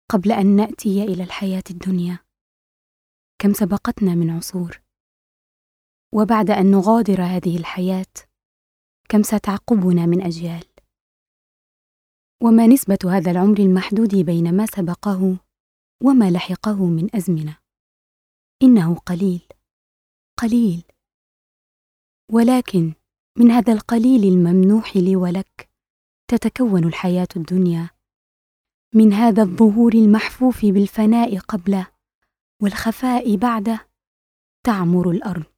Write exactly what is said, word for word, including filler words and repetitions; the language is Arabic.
قبل أن نأتي إلى الحياة الدنيا كم سبقتنا من عصور، وبعد أن نغادر هذه الحياة كم ستعقبنا من أجيال. وما نسبة هذا العمر المحدود بين ما سبقه وما لحقه من أزمنة؟ إنه قليل قليل، ولكن من هذا القليل الممنوح لي ولك تتكون الحياة الدنيا، من هذا الظهور المحفوف بالفناء قبله والخفاء بعده تعمر الأرض.